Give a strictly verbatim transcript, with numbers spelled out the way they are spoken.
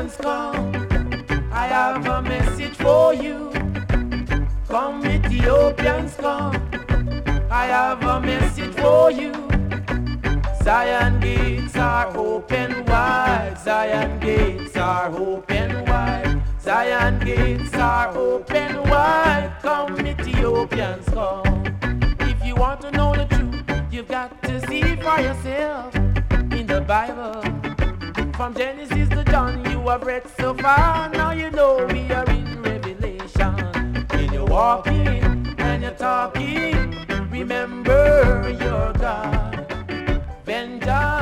Ethiopians come. I have a message for you. Come, Ethiopians, come. I have a message for you. Zion gates are open wide. Zion gates are open wide. Zion gates are open wide. Come, Ethiopians, come. If you want to know the truth, you've got to see it for yourself in the Bible. From Genesis to John, you have read so far. Now you know we are in Revelation. When you're walking and you're talking, remember your God. Vengeance